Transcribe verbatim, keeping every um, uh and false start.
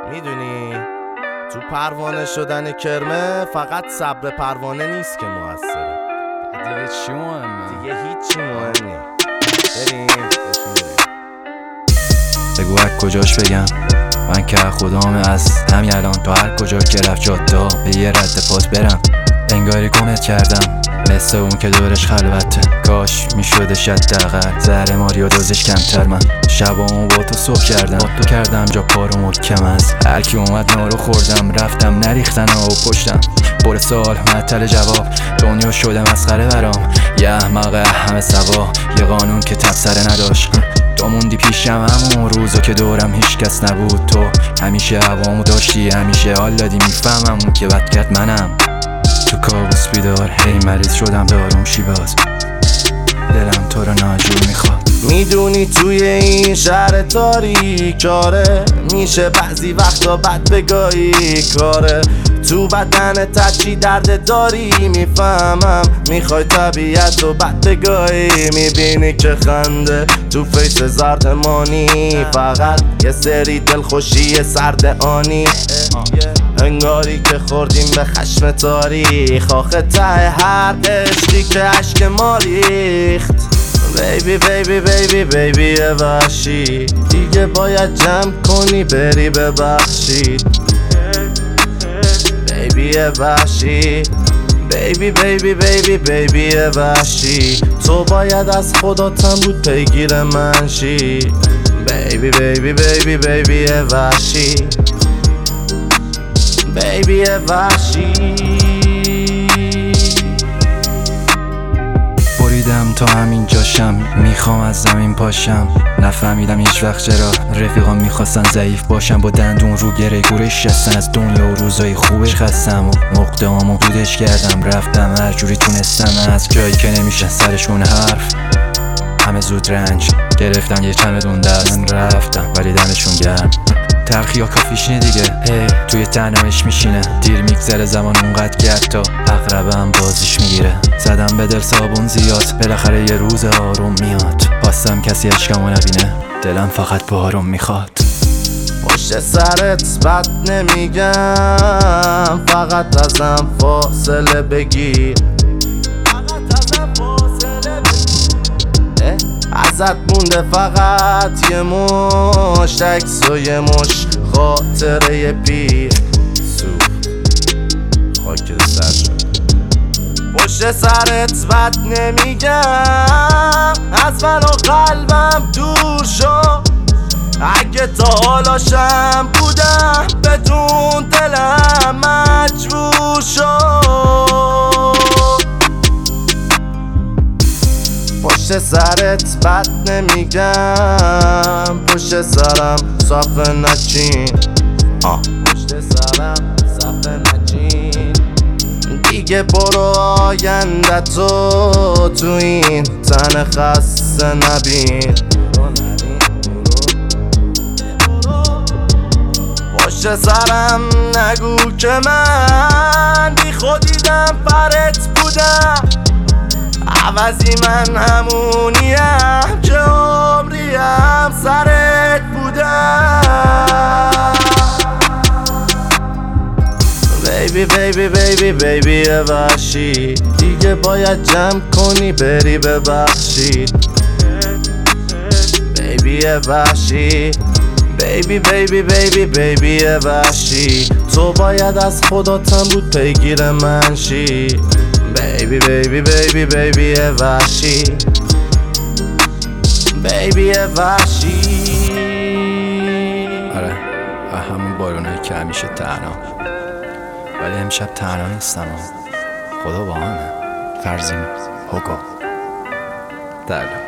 میدونی تو پروانه شدن کرمه فقط صبر پروانه نیست که موثره. دیگه چی مهمه؟ دیگه هیچی مهم نیست. بریم بگو از کجاش بگم من که خدامه از همین الان تا هر کجا که رفت جادا به یه رد پات برم. انگاری گمت کردم مثل اون که دورش خلوته. کاش میشدش حداقل زهر ماری و دوزش کمتر. من شبامو با تو صبح کردم با تو کردم جا پارو محکم از هر کی اومد نارو خوردم رفتم نریختن و پشتم پر سال معطل جواب. دنیا شده مسخره برام یه احمق همه سوا یه قانون که تبصره نداشت. تو موندی پیشم همون روزا که دورم هیچ کس نبود. تو همیشه هوامو داشتی همیشه حال دادی میفهمم اون که بد کرد منم. تو کابوس بیدار هی مریض شدم داروم شیباز دلم تو رو ناجور میخواد. میدونی توی این شهر تاریکاره میشه بعضی وقتا بد بگاهی کاره. تو بدن تچی درد داری میفهمم میخوای طبیعت و بد بگاهی. میبینی که خنده تو فیس زردمانی فقط یه سری دلخوشی سرد آنی. انگاری که خوردیم به خشم تاریخ آخه ته هر عشقی که عشق ما ریخت. بیبی بیبی بیبی بیبی وحشی دیگه باید جمع کنی بری ببخشید. بیبی وحشی بیبی بیبی بیبی بیبی وحشی تو باید از خداتم بود پیگیر من شی. بیبی بیبی بیبی بیبی وحشی بیبی وحشی. بریدم تا همین جاشم میخوام از زمین پاشم. نفهمیدم هیچ وقت چرا رفیقام میخواستن ضعیف باشم. با دندون رو گره گورش هستن از دنیا و روزای خوبش خستم و نقطه‌هامو بودش کردم رفتم هر جوری تونستم از جایی که نمیشه سرشون حرف. همه زود رنج گرفتم یه چمدون دست رفتم ولی دمشون گرم. تلخی یا کافیش نی دیگه هی توی تنهایش میشینه. دیر میگذره زمان اونقدر که حتی اقربم بازیش میگیره. زدم به دل صابون زیاد بالاخره یه روز آروم میاد. خواستم کسی عشقمو نبینه دلم فقط به آروم میخواد. پشت سرت بد نمیگم فقط ازم فاصله بگیر. ازت مونده فقط یه مشت عکس و یه مش خاطره پیر سوخت خاک سر شد. پشت سرت بد نمیگم از من و قلبم دور شو. اگه تا حالاشم بودم بدون دلم مجبور شو. پشت سرت بد نمیگم پشت سرم صفه نچین. آه پشت سرم صفه نچین. دیگه برو آینده تو تو این تن خسته نبین. پشت سرم نگو که من بی خودیدم پرت بودم. عوضی من همونیم که عمریم سرت بودم. بیبی بیبی بیبی بیبی وحشی دیگه باید جمع کنی بری ببخشید. بیبی وحشی بیبی بیبی بیبی بیبی وحشی تو باید از خداتم بود پیگیر من شی. بیبی بیبی بیبی بیبی وحشی بیبی وحشی. آره همون بارونایی که همیشه تنها ولی امشب تنها نیستم. خدا با همه فرزین هوگو درلو.